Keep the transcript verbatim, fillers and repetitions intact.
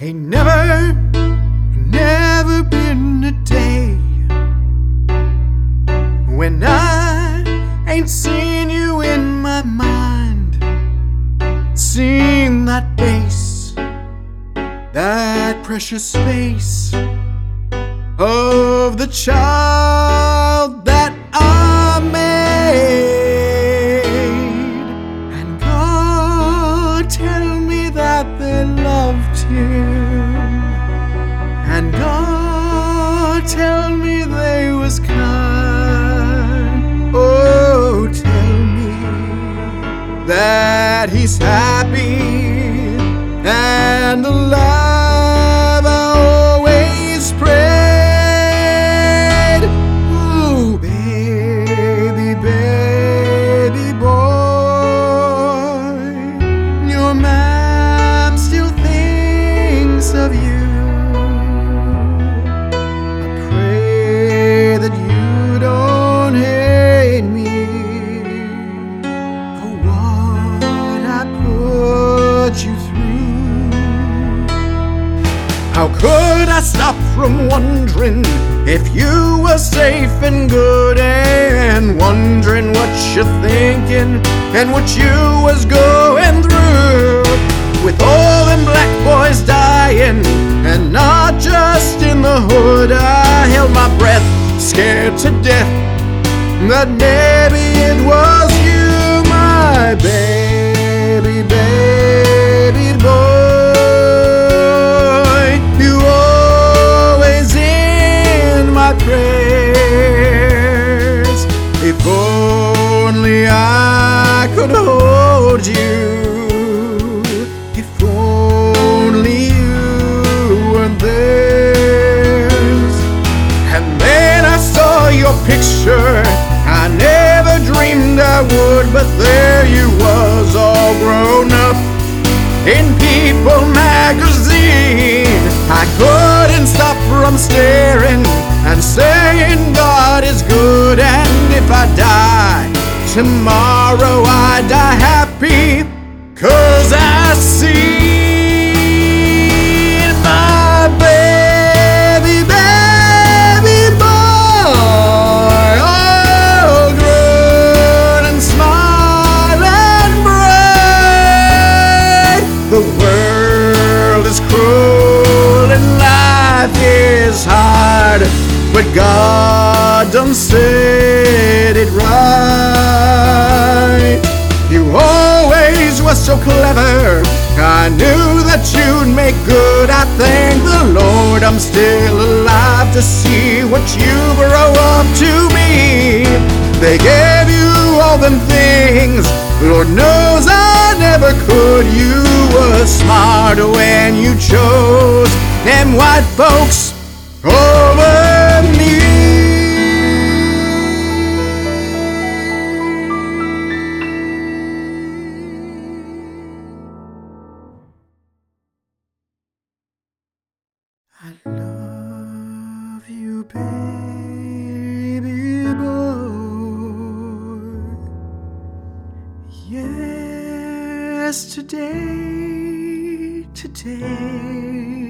Ain't never, never been a day when I ain't seen you in my mind, seen that face, that precious space of the child that I made. And God tell me that they loved him, and God tell me they was kind. Oh, tell me that he's happy and alive. I always prayed. Ooh, baby, baby boy, your mom still thinks of you. I pray that you don't hate me for what I put you through. How could I stop from wondering if you were safe and good, and wondering what you're thinking and what you was going through, with all them black boys dying, and not just in the hood. I held my breath, scared to death, that maybe it was you, my baby, baby boy. You always in my prayers. If only I could hold you, if only you weren't theirs. And then I saw your picture, I never dreamed I would, but there you was, all grown up in People magazine. I couldn't stop from staring and saying God is good, and if I die tomorrow I die happy, 'cause I see my baby, baby boy, all grown and smiling bright. The world is cruel and life is hard, but God done said it right. You always was so clever, I knew that you'd make good. I thank the Lord I'm still alive to see what you grow up to be. They gave you all them things, Lord knows I never could. You were smart when you chose them white folks over me. I love you, baby boy. Yesterday, today,